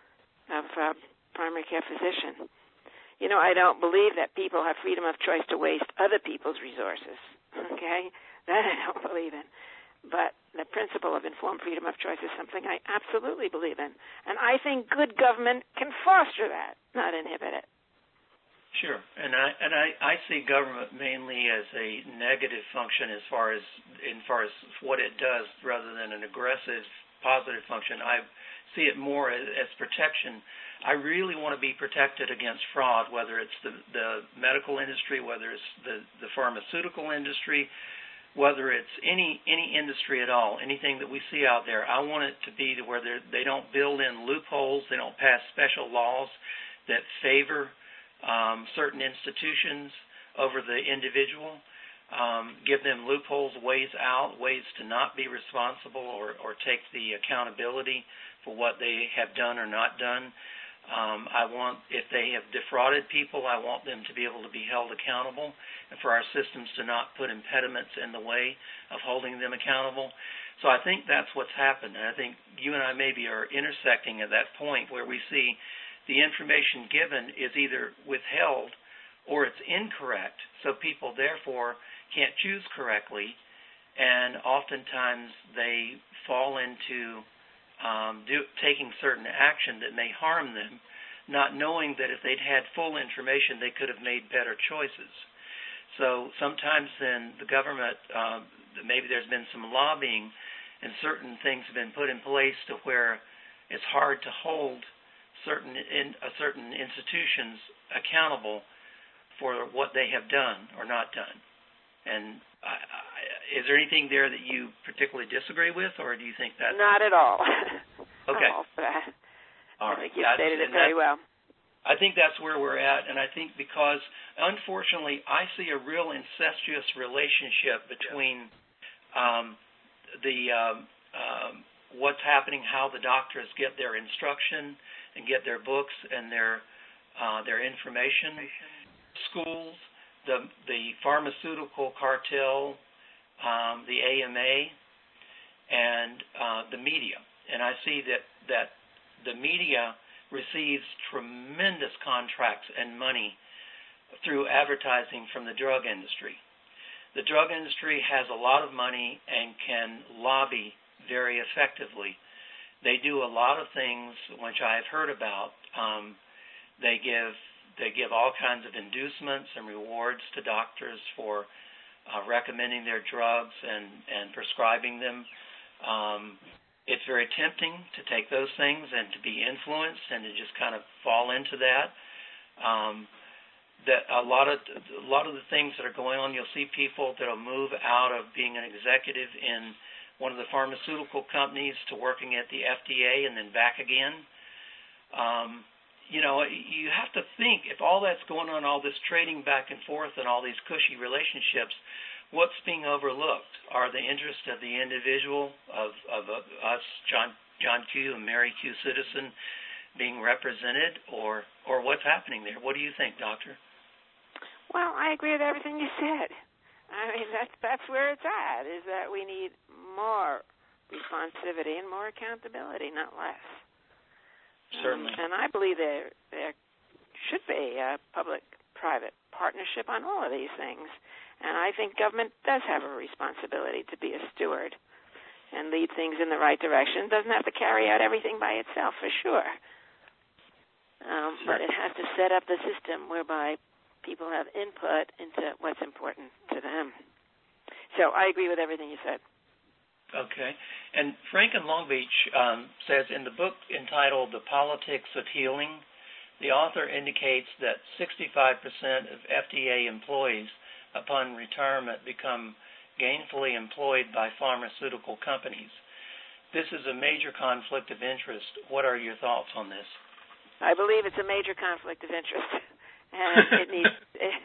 of uh, primary care physician. You know, I don't believe that people have freedom of choice to waste other people's resources. Okay? That I don't believe in. But the principle of informed freedom of choice is something I absolutely believe in. And I think good government can foster that, not inhibit it. Sure. And I and I, I see government mainly as a negative function as far as in far as what it does, rather than an aggressive positive function. I see it more as, as protection. I really want to be protected against fraud, whether it's the, the medical industry, whether it's the, the pharmaceutical industry, whether it's any any industry at all, anything that we see out there. I want it to be to where they don't build in loopholes, they don't pass special laws that favor um, certain institutions over the individual, um, give them loopholes, ways out, ways to not be responsible or, or take the accountability for what they have done or not done. Um, I want, if they have defrauded people, I want them to be able to be held accountable, and for our systems to not put impediments in the way of holding them accountable. So I think that's what's happened, and I think you and I maybe are intersecting at that point where we see the information given is either withheld or it's incorrect, so people therefore can't choose correctly, and oftentimes they fall into Um, do, taking certain action that may harm them, not knowing that if they'd had full information, they could have made better choices. So sometimes then the government, uh, maybe there's been some lobbying, and certain things have been put in place to where it's hard to hold certain in, uh, certain institutions accountable for what they have done or not done. And I, I, is there anything there that you particularly disagree with, or do you think that? Not at all. Okay. I'm all for that. All I right. think you That's, stated it very well. I think that's where we're at, and I think because, unfortunately, I see a real incestuous relationship between um, the um, um, what's happening, how the doctors get their instruction and get their books and their uh, their information, schools, the the pharmaceutical cartel, um, the A M A, and uh, the media. And I see that, that the media receives tremendous contracts and money through advertising from the drug industry. The drug industry has a lot of money and can lobby very effectively. They do a lot of things which I've heard about. Um, they give they give all kinds of inducements and rewards to doctors for uh, recommending their drugs and, and prescribing them. Um, it's very tempting to take those things and to be influenced and to just kind of fall into that. Um, that a lot of a lot of the things that are going on, you'll see people that'll move out of being an executive in one of the pharmaceutical companies to working at the F D A and then back again. Um, you know, you have to think, if all that's going on, all this trading back and forth and all these cushy relationships, what's being overlooked? Are the interests of the individual, of, of, of us, John John Q. and Mary Q. Citizen, being represented, or or what's happening there? What do you think, Doctor? Well, I agree with everything you said. I mean, that's that's where it's at, is that we need more responsivity and more accountability, not less. Certainly. Um, and I believe there there should be a public-private partnership on all of these things. And I think government does have a responsibility to be a steward and lead things in the right direction. It doesn't have to carry out everything by itself, for sure. Um, sure. But it has to set up the system whereby people have input into what's important to them. So I agree with everything you said. Okay. And Frank in Long Beach um, says, in the book entitled The Politics of Healing, the author indicates that sixty-five percent of F D A employees upon retirement become gainfully employed by pharmaceutical companies. This is a major conflict of interest. What are your thoughts on this? I believe it's a major conflict of interest, and it needs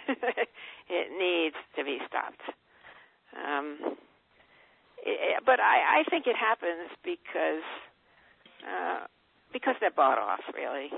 it needs to be stopped. Um, it, but I, I think it happens because uh, because they're bought off, really.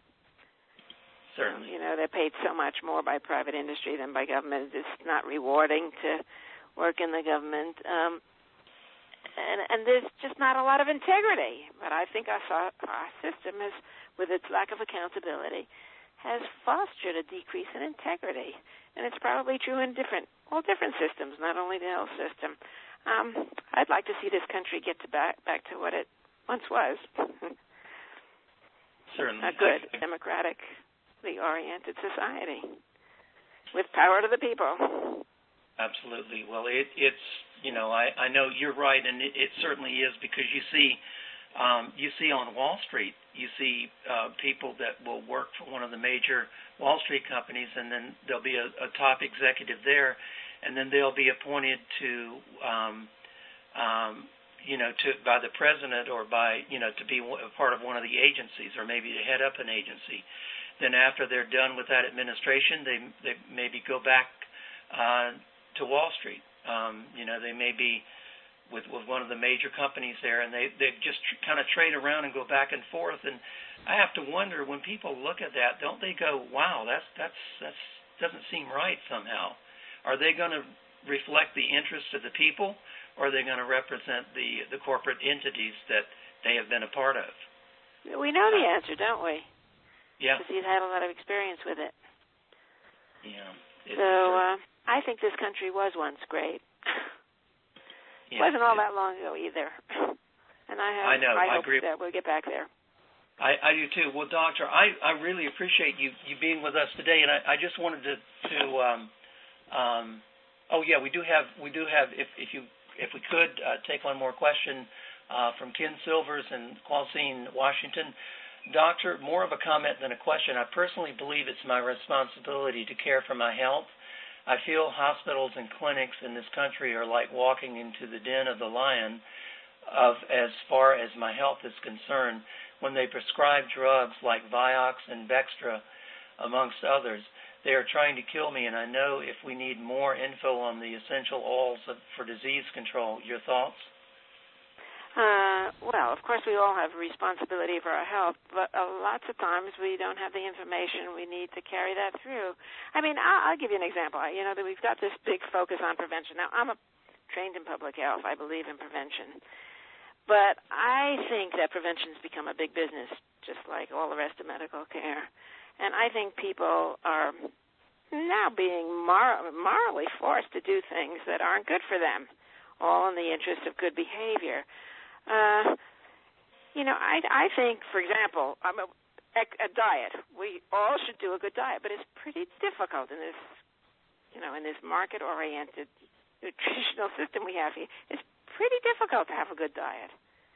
Certainly. You know, they're paid so much more by private industry than by government. It's not rewarding to work in the government. Um, and, and there's just not a lot of integrity. But I think our, our system, is, with its lack of accountability, has fostered a decrease in integrity. And it's probably true in different, all different systems, not only the health system. Um, I'd like to see this country get to back, back to what it once was. Certainly. A good, democratic, oriented society with power to the people. Absolutely. Well, it, it's, you know, I, I know you're right, and it, it certainly is, because you see um, you see on Wall Street, you see uh, people that will work for one of the major Wall Street companies, and then there'll be a, a top executive there, and then they'll be appointed to, um, um, you know, to by the president or by, you know, to be a part of one of the agencies, or maybe to head up an agency. Then after they're done with that administration, they they maybe go back uh, to Wall Street. Um, you know, they may be with, with one of the major companies there, and they, they just tr- kind of trade around and go back and forth. And I have to wonder, when people look at that, don't they go, wow, that's that's that's doesn't seem right somehow? Are they going to reflect the interests of the people, or are they going to represent the, the corporate entities that they have been a part of? We know the answer, don't we? Yeah. Because you've had a lot of experience with it. Yeah. It, so uh, I think this country was once great. It yeah, wasn't all it, that long ago either. And I have I know. I I hope agree. that we'll get back there. I, I do too. Well, Doctor, I, I really appreciate you, you being with us today, and I, I just wanted to to um, um, oh yeah, we do have we do have if if you if we could uh, take one more question uh, from Ken Silvers in Qualcine, Washington. Doctor, more of a comment than a question. I personally believe it's my responsibility to care for my health. I feel hospitals and clinics in this country are like walking into the den of the lion of as far as my health is concerned when they prescribe drugs like Vioxx and Bextra, amongst others. They are trying to kill me, and I know if we need more info on the essential oils for disease control. Your thoughts? Uh, well, of course, we all have responsibility for our health, but uh, lots of times we don't have the information we need to carry that through. I mean, I'll, I'll give you an example. You know, that we've got this big focus on prevention. Now, I'm a, trained in public health. I believe in prevention. But I think that prevention's become a big business, just like all the rest of medical care. And I think people are now being mor- morally forced to do things that aren't good for them, all in the interest of good behavior. Uh, you know, I, I think, for example, I'm a, a diet. We all should do a good diet, but it's pretty difficult in this, you know, in this market-oriented nutritional system we have here. It's pretty difficult to have a good diet.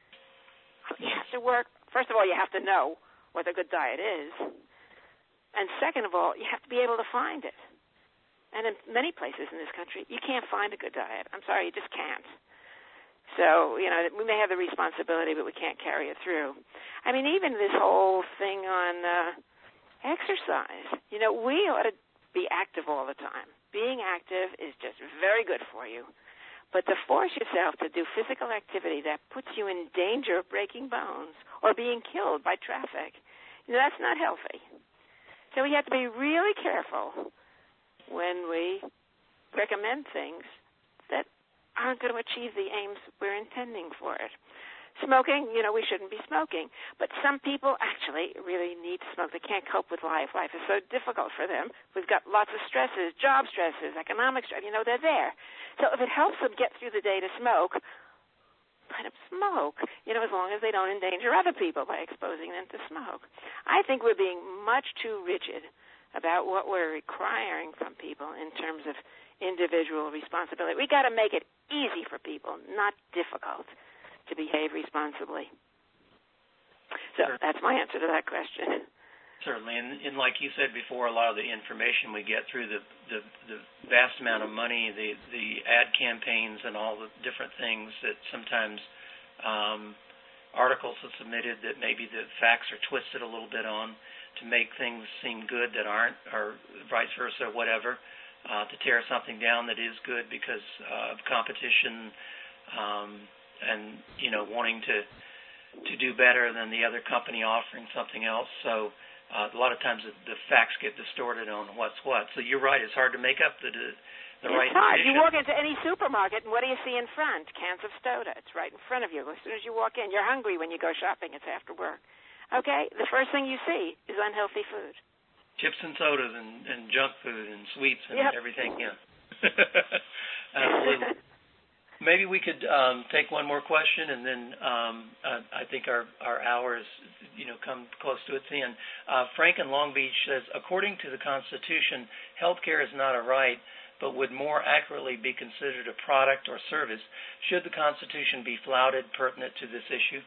You have to work. First of all, you have to know what a good diet is, and second of all, you have to be able to find it. And in many places in this country, you can't find a good diet. I'm sorry, you just can't. So, you know, we may have the responsibility, but we can't carry it through. I mean, even this whole thing on uh, exercise, you know, we ought to be active all the time. Being active is just very good for you. But to force yourself to do physical activity that puts you in danger of breaking bones or being killed by traffic, you know, that's not healthy. So we have to be really careful when we recommend things that aren't going to achieve the aims we're intending for it. Smoking, you know, we shouldn't be smoking. But some people actually really need to smoke. They can't cope with life. Life is so difficult for them. We've got lots of stresses, job stresses, economic stress. You know, they're there. So if it helps them get through the day to smoke, let them smoke, you know, as long as they don't endanger other people by exposing them to smoke. I think we're being much too rigid about what we're requiring from people in terms of individual responsibility. We got to make it easy for people, not difficult, to behave responsibly. So sure. That's my answer to that question. Certainly, and, and like you said before, a lot of the information we get through the, the, the vast amount of money, the, the ad campaigns and all the different things that sometimes um, articles are submitted that maybe the facts are twisted a little bit on to make things seem good that aren't, or vice versa, whatever. Uh, to tear something down that is good because uh, of competition um, and, you know, wanting to to do better than the other company offering something else. So uh, a lot of times the, the facts get distorted on what's what. So you're right. It's hard to make up the the it's right hard. decision. You walk into any supermarket, and what do you see in front? Cans of soda. It's right in front of you. As soon as you walk in, you're hungry when you go shopping. It's after work. Okay? The first thing you see is unhealthy food. Chips and sodas and, and junk food and sweets and yep. everything, yeah. Absolutely. Maybe we could um, take one more question, and then um, uh, I think our, our hour is, you know, come close to its end. Uh, Frank in Long Beach says, according to the Constitution, health care is not a right, but would more accurately be considered a product or service. Should the Constitution be flouted pertinent to this issue?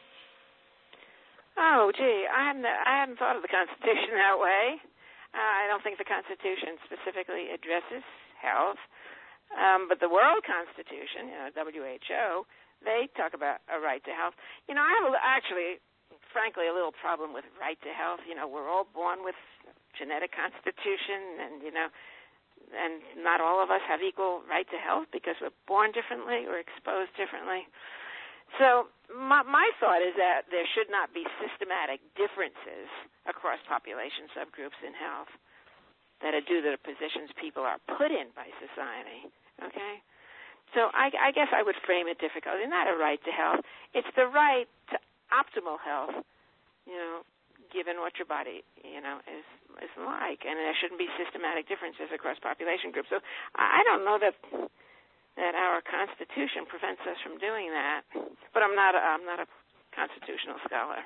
Oh, gee, I hadn't, I hadn't thought of the Constitution that way. Uh, I don't think the Constitution specifically addresses health, um, but the World Constitution, you know, W H O, they talk about a right to health. You know, I have a, actually, frankly, a little problem with right to health. You know, we're all born with genetic constitution, and you know, and not all of us have equal right to health because we're born differently, we're exposed differently. So my, my thought is that there should not be systematic differences across population subgroups in health that are due to the positions people are put in by society, okay? So I, I guess I would frame it difficultly. Not a right to health. It's the right to optimal health, you know, given what your body, you know, is is like. And there shouldn't be systematic differences across population groups. So I don't know that... that our Constitution prevents us from doing that, but I'm not a, I'm not a constitutional scholar.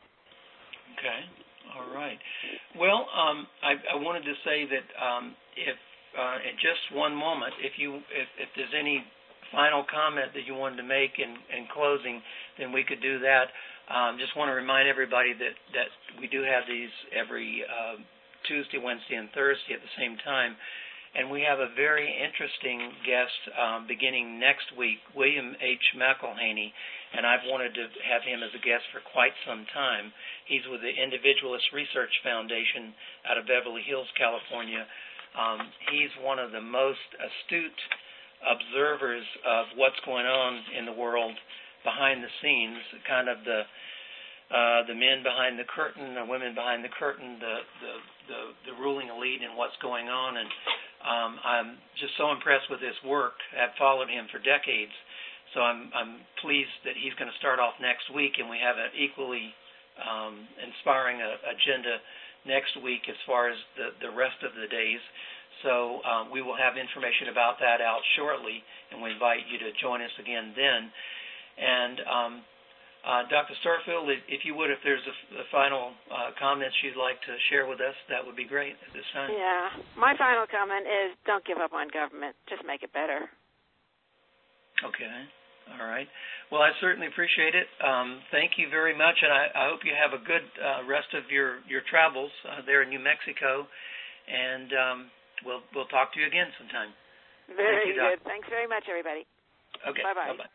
Okay, all right. Well, um, I, I wanted to say that um, if uh, in just one moment, if you if, if there's any final comment that you wanted to make in, in closing, then we could do that. Um, just want to remind everybody that, that we do have these every uh, Tuesday, Wednesday, and Thursday at the same time. And we have a very interesting guest um, beginning next week, William H. McElhaney, and I've wanted to have him as a guest for quite some time. He's with the Individualist Research Foundation out of Beverly Hills, California. Um, he's one of the most astute observers of what's going on in the world behind the scenes, kind of the uh, the men behind the curtain, the women behind the curtain, the the, the, the ruling elite and what's going on. And um, I'm just so impressed with his work. I've followed him for decades. So I'm, I'm pleased that he's going to start off next week, and we have an equally um, inspiring uh, agenda next week as far as the, the rest of the days. So um, we will have information about that out shortly, and we invite you to join us again then. And um, uh, Doctor Starkville, if, if you would, if there's a, a final uh, comments you'd like to share with us, that would be great at this time. Yeah. My final comment is don't give up on government. Just make it better. Okay. All right. Well, I certainly appreciate it. Um, thank you very much, and I, I hope you have a good uh, rest of your, your travels uh, there in New Mexico. And um, we'll we'll talk to you again sometime. Very you, good. Doc. Thanks very much, everybody. Okay. Bye-bye. Bye-bye.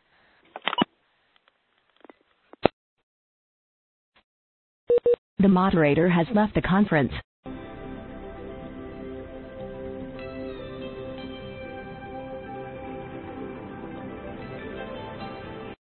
The moderator has left the conference.